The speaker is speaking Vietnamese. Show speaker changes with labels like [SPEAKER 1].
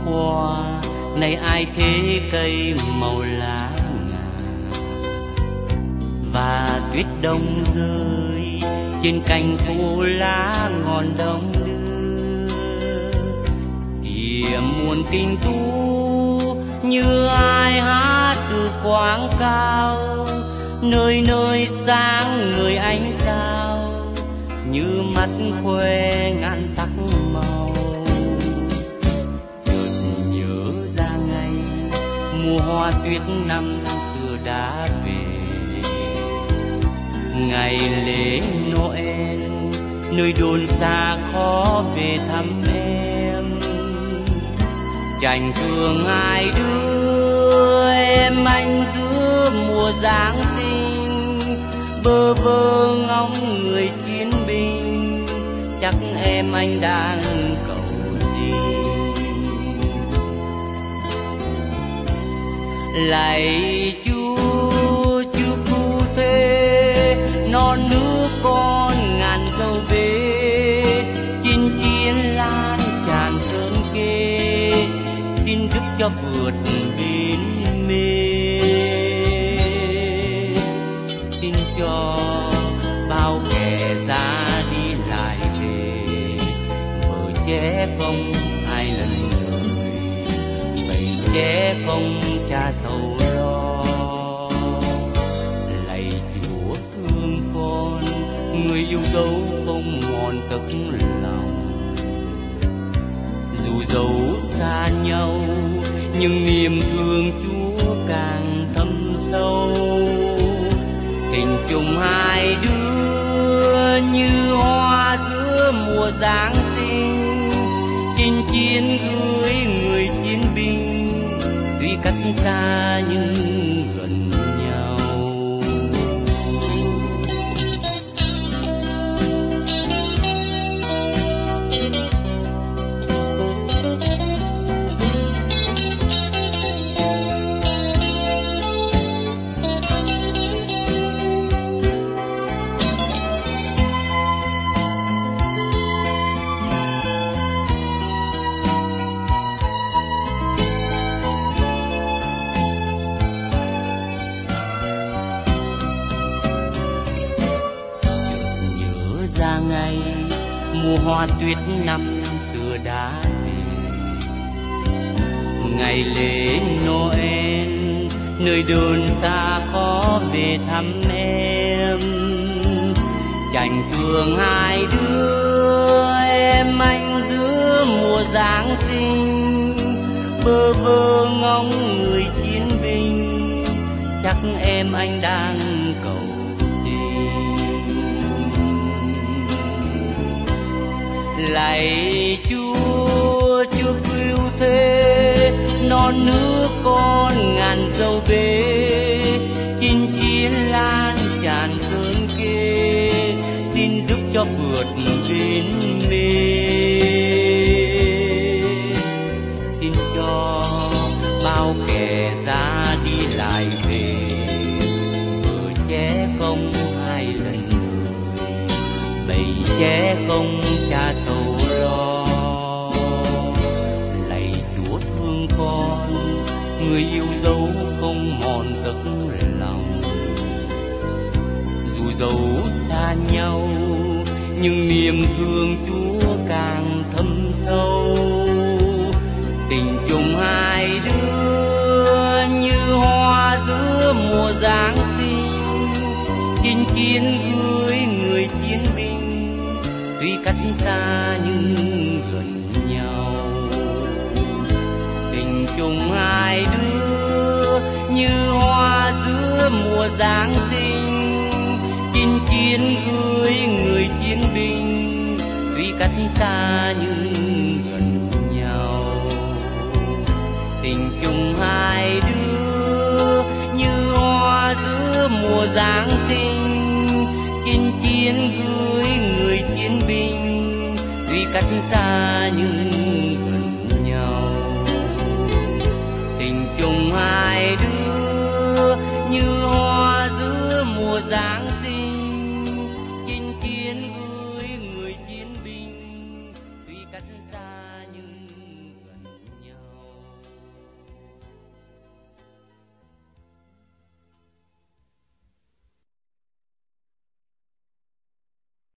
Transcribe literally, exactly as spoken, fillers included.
[SPEAKER 1] qua, này ai thế cây màu lá ngà. Và tuyết đông rơi trên cành khô lá ngọn đông đưa. Kìa muôn tình tu như ai hát từ quảng cao, nơi nơi sáng người ánh sao, như mắt khoe ngàn sắc màu. Chợt nhớ ra ngày mùa hoa tuyết năm xưa đã về, ngày lễ Noel nơi đồn xa khó về thăm em. Chành thương hai đứa em anh giữa mùa Giáng sinh, bơ vơ ngóng người chiến binh, chắc em anh đang cầu xin. Lạy Chúa, Chúa Cứu Thế, non nước con ngàn dâu bế, chinh chiến lan tràn sơn kê, xin giúp cho vượt biển mê. Xin cho bao kẻ ra đi lại về, vợ trẻ không ai lần lời, bầy trẻ không cha sầu lo. Lạy Chúa thương con, người yêu dấu không mòn tấc lòng. Dù dấu xa nhau nhưng niềm thương Chúa càng thâm sâu. Tình chung hai đứa như hoa giữa mùa Giáng sinh, chinh chiến gửi người chiến binh, tuy cách xa nhưng gần nhau. Ra ngày mùa hoa tuyết năm xưa đã về, ngày lễ Noel nơi đồn xa khó về thăm em. Chành thương hai đứa em anh giữa mùa Giáng sinh, bơ vơ ngóng người chiến binh, chắc em anh đang cầu lạy Chúa, Chúa Cứu Thế, non nước con ngàn dâu bế, chinh chiến lan tràn sơn kê, xin giúp cho vượt biển mê. Xin cho bao kẻ ra đi lại về, vợ trẻ không hai lần lời, bầy trẻ không cha sầu lo. Lạy Chúa thương con, người yêu dấu không mòn tấc lòng. Dù dấu xa nhau nhưng niềm thương Chúa càng thâm sâu. Tình chung hai đứa như hoa giữa mùa Giáng sinh, chinh chiến gửi người chiến binh, tuy cách xa nhưng gần nhau. Tình chung hai đứa như hoa giữa mùa Giáng sinh, chinh chiến gửi người chiến binh, tuy cách xa nhưng gần nhau. Tình chung hai đứa như hoa giữa mùa Giáng sinh, chinh chiến gửi người chiến binh, tuy cách xa nhưng gần nhau. Tình chung hai đứa